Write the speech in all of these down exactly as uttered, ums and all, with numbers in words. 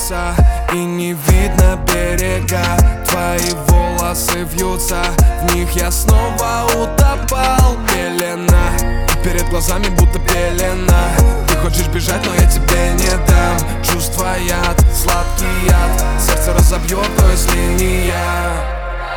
небеса, и не видно берега. Твои волосы вьются, в них я снова утопал. Пелена, перед глазами будто пелена. Ты хочешь бежать, но я тебе не дам. Чувства яд, сладкий яд, сердце разобьет, но если не я.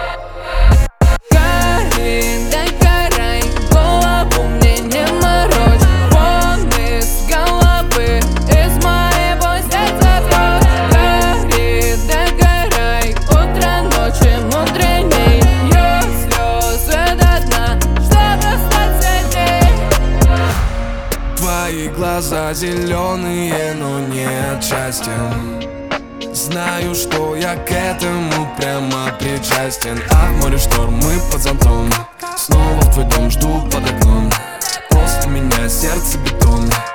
Твои глаза зеленые, но не отчасти. Знаю, что я к этому прямо причастен. А в море шторм, мы под зонтом. Снова в твой дом, жду под окном. После меня сердце бетон.